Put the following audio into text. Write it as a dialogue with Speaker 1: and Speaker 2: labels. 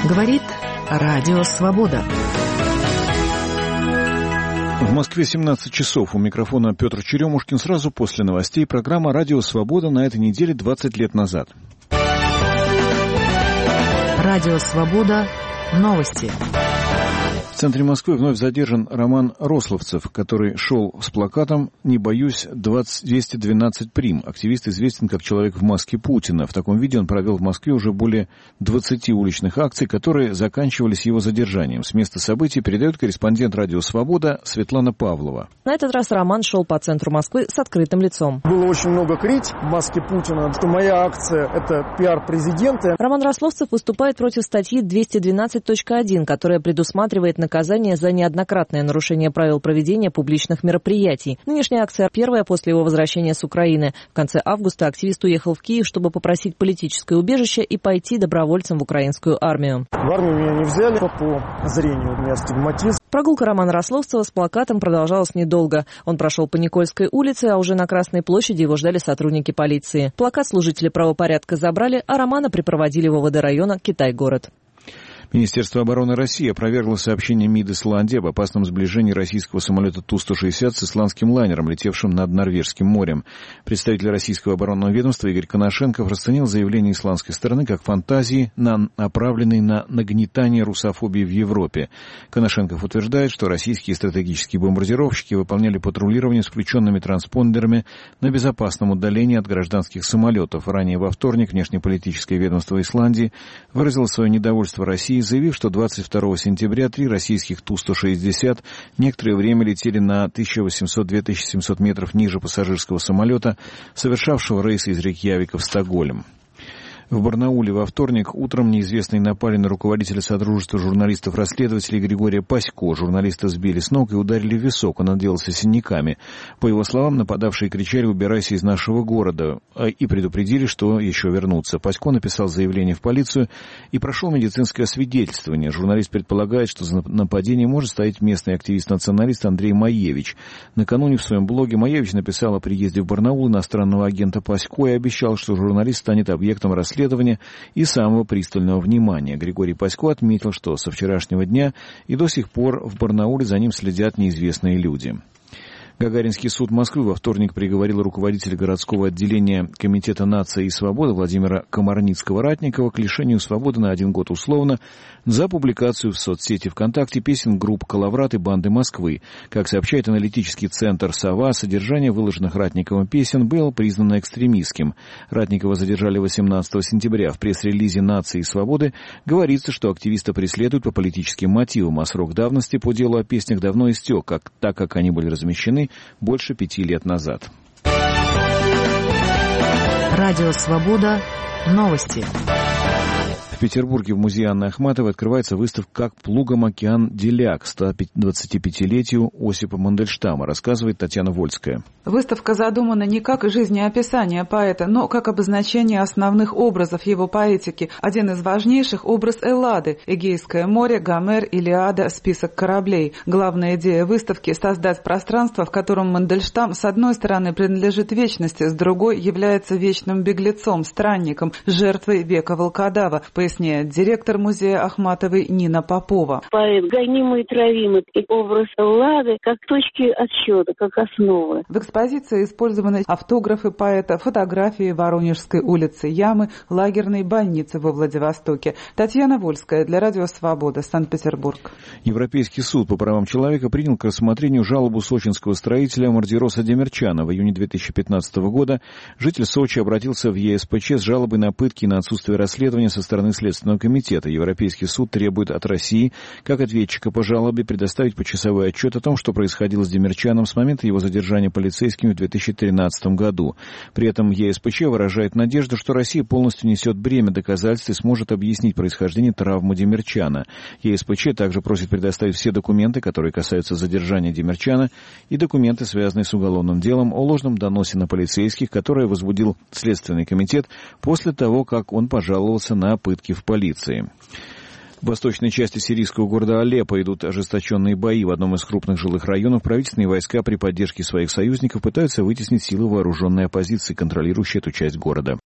Speaker 1: Говорит Радио Свобода.
Speaker 2: В Москве 17 часов. У микрофона Петр Черемушкин. Сразу после новостей программа «Радио Свобода» на этой неделе 20 лет назад.
Speaker 1: Радио Свобода. Новости.
Speaker 2: В центре Москвы вновь задержан Роман Рословцев, который шел с плакатом «Не боюсь 212 прим». Активист известен как человек в маске Путина. В таком виде он провел в Москве уже более 20 уличных акций, которые заканчивались его задержанием. С места событий передает корреспондент «Радио Свобода» Светлана Павлова.
Speaker 3: На этот раз Роман шел по центру Москвы с открытым лицом.
Speaker 4: Было очень много критик в маске Путина, что моя акция – это пиар президента.
Speaker 3: Роман Рословцев выступает против статьи 212.1, которая предусматривает наказание за неоднократное нарушение правил проведения публичных мероприятий. Нынешняя акция первая после его возвращения с Украины. В конце августа активист уехал в Киев, чтобы попросить политическое убежище и пойти добровольцем в украинскую армию.
Speaker 4: В армию меня не взяли по зрению, у меня астигматизм.
Speaker 3: Прогулка Романа Рословцева с плакатом продолжалась недолго. Он прошел по Никольской улице, а уже на Красной площади его ждали сотрудники полиции. Плакат служители правопорядка забрали, а Романа припроводили в ОВД района Китай-город.
Speaker 2: Министерство обороны России опровергло сообщение МИД Исландии об опасном сближении российского самолета Ту-160 с исландским лайнером, летевшим над Норвежским морем. Представитель российского оборонного ведомства Игорь Коношенков расценил заявление исландской стороны как фантазии, направленные на нагнетание русофобии в Европе. Коношенков утверждает, что российские стратегические бомбардировщики выполняли патрулирование с включенными транспондерами на безопасном удалении от гражданских самолетов. Ранее во вторник внешнеполитическое ведомство Исландии выразило свое недовольство России, заявив, что 22 сентября 3 российских Ту-160 некоторое время летели на 1800-2700 метров ниже пассажирского самолета, совершавшего рейс из Рейкьявика в Стокгольм. В Барнауле во вторник утром неизвестные напали на руководителя Содружества журналистов-расследователей Григория Пасько. Журналиста сбили с ног и ударили в висок. Он отделался синяками. По его словам, нападавшие кричали «Убирайся из нашего города» и предупредили, что еще вернутся. Пасько написал заявление в полицию и прошел медицинское освидетельствование. Журналист предполагает, что за нападение может стоять местный активист-националист Андрей Маевич. Накануне в своем блоге Маевич написал о приезде в Барнаул иностранного агента Пасько и обещал, что журналист станет объектом расследования и самого пристального внимания. Григорий Пасько отметил, что со вчерашнего дня и до сих пор в Барнауле за ним следят неизвестные люди. Гагаринский суд Москвы во вторник приговорил руководителя городского отделения Комитета нации и свободы Владимира Комарницкого-Ратникова к лишению свободы на 1 год условно за публикацию в соцсети ВКонтакте песен групп «Коловрат» и «Банды Москвы». Как сообщает аналитический центр «Сова», содержание выложенных Ратниковым песен было признано экстремистским. Ратникова задержали 18 сентября. В пресс-релизе «Нации и свободы» говорится, что активиста преследуют по политическим мотивам, а срок давности по делу о песнях давно истек, так как они были размещены больше 5 лет назад.
Speaker 1: Радио Свобода. Новости.
Speaker 2: В Петербурге в музее Анны Ахматовой открывается выставка «Как плугом океан деляк» 125-летию Осипа Мандельштама, рассказывает Татьяна Вольская.
Speaker 5: Выставка задумана не как жизнеописание поэта, но как обозначение основных образов его поэтики. Один из важнейших – образ Эллады, Эгейское море, Гомер, Илиада, список кораблей. Главная идея выставки – создать пространство, в котором Мандельштам с одной стороны принадлежит вечности, с другой является вечным беглецом, странником, жертвой века волкодава, поясняет директор музея Ахматовой Нина Попова.
Speaker 6: Поэт гонимый и травимый, и образ Эллады как точки отсчета, как основы.
Speaker 5: В экспозиции использованы автографы поэта, фотографии Воронежской улицы Ямы, лагерной больницы во Владивостоке. Татьяна Вольская для Радио Свобода, Санкт-Петербург.
Speaker 2: Европейский суд по правам человека принял к рассмотрению жалобу сочинского строителя Мардироса Демирчана. В июне 2015 года житель Сочи обратился в ЕСПЧ с жалобой на пытки и на отсутствие расследования со стороны Следственного комитета. Европейский суд требует от России, как ответчика по жалобе, предоставить почасовой отчет о том, что происходило с Демирчаном с момента его задержания полицейскими в 2013 году. При этом ЕСПЧ выражает надежду, что Россия полностью несет бремя доказательств и сможет объяснить происхождение травмы Демирчана. ЕСПЧ также просит предоставить все документы, которые касаются задержания Демирчана, и документы, связанные с уголовным делом о ложном доносе на полицейских, которое возбудил Следственный комитет после того, как он пожаловался на пытки в полиции. В восточной части сирийского города Алеппо идут ожесточенные бои. В одном из крупных жилых районов правительственные войска при поддержке своих союзников пытаются вытеснить силы вооруженной оппозиции, контролирующие эту часть города.